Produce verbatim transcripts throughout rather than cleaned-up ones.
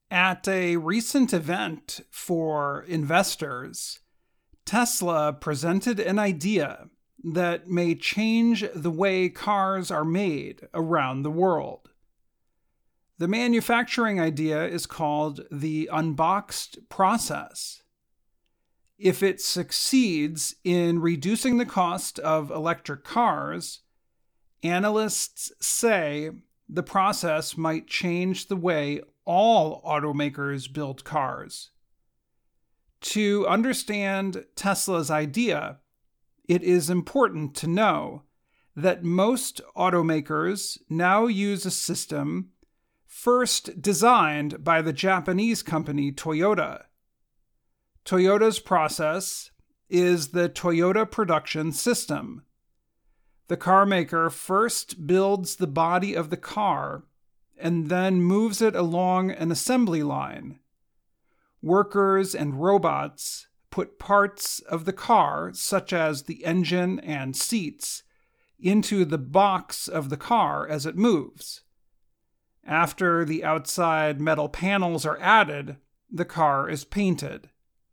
At a recent event for investors, Tesla presented an idea that may change the way cars are made around the world. The manufacturing idea is called the unboxed process. If it succeeds in reducing the cost of electric cars, analysts say the process might change the way all automakers build cars. To understand Tesla's idea, it is important to know that most automakers now use a system first designed by the Japanese company Toyota. Toyota's process is the Toyota Production System. The carmaker first builds the body of the car and then moves it along an assembly line. Workers and robots put parts of the car, such as the engine and seats, into the box of the car as it moves. After the outside metal panels are added, the car is painted.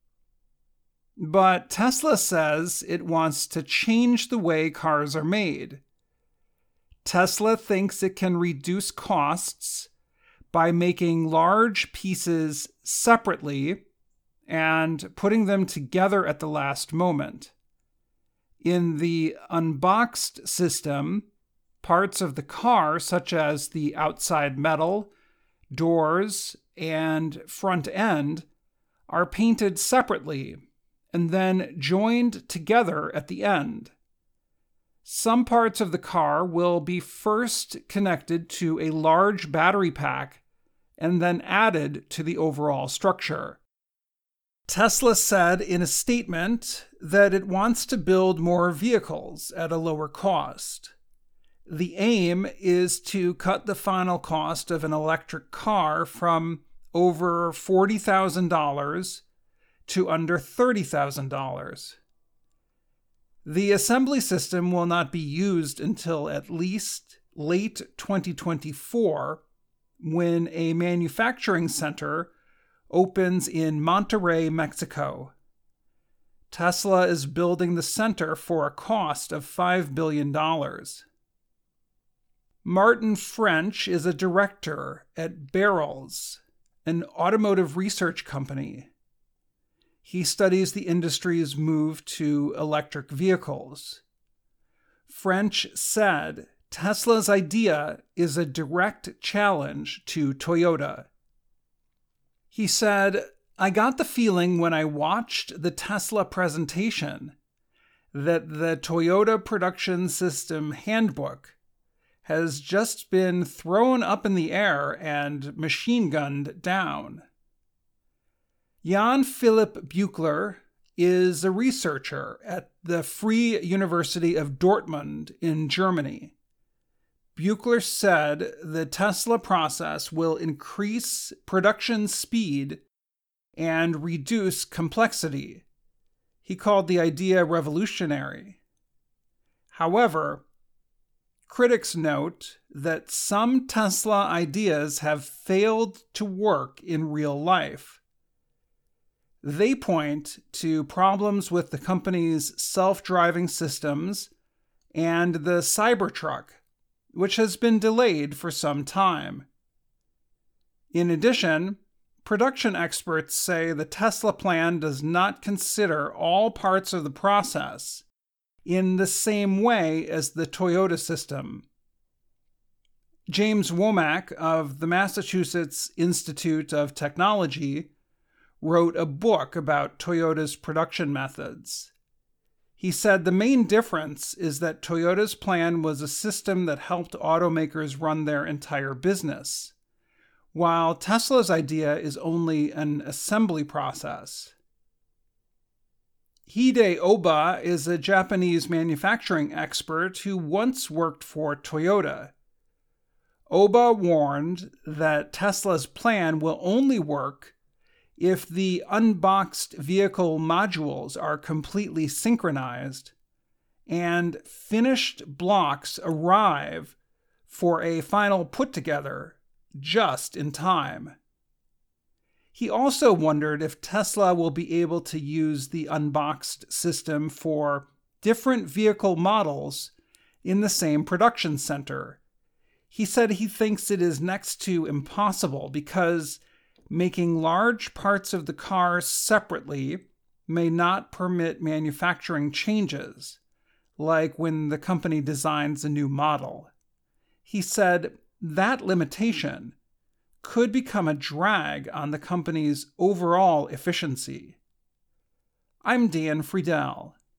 But Tesla says it wants to change the way cars are made. Tesla thinks it can reduce costs by making large pieces separately and putting them together at the last moment. In the unboxed system, parts of the car, such as the outside metal, doors, and front end, are painted separately and then joined together at the end. Some parts of the car will be first connected to a large battery pack and then added to the overall structure. Tesla said in a statement that it wants to build more vehicles at a lower cost. The aim is to cut the final cost of an electric car from over forty thousand dollars to under thirty thousand dollars. The assembly system will not be used until at least late twenty twenty-four, when a manufacturing center opens in Monterrey, Mexico. Tesla is building the center for a cost of five billion dollars. Martin French is a director at Barrels, an automotive research company. He studies the industry's move to electric vehicles. French said Tesla's idea is a direct challenge to Toyota. He said, "I got the feeling when I watched the Tesla presentation that the Toyota Production System handbook has just been thrown up in the air and machine-gunned down." Jan-Philipp Buechler is a researcher at the Free University of Dortmund in Germany. Buechler said the Tesla process will increase production speed and reduce complexity. He called the idea revolutionary. However, critics note that some Tesla ideas have failed to work in real life. They point to problems with the company's self-driving systems and the Cybertruck, which has been delayed for some time. In addition, production experts say the Tesla plan does not consider all parts of the process in the same way as the Toyota system. James Womack of the Massachusetts Institute of Technology wrote a book about Toyota's production methods. He said the main difference is that Toyota's plan was a system that helped automakers run their entire business, while Tesla's idea is only an assembly process. Hide Oba is a Japanese manufacturing expert who once worked for Toyota. Oba warned that Tesla's plan will only work if the unboxed vehicle modules are completely synchronized and finished blocks arrive for a final put-together just in time. He also wondered if Tesla will be able to use the unboxed system for different vehicle models in the same production center. He said he thinks it is next to impossible because making large parts of the car separately may not permit manufacturing changes, like when the company designs a new model. He said that limitation could become a drag on the company's overall efficiency. I'm Dan Friedel.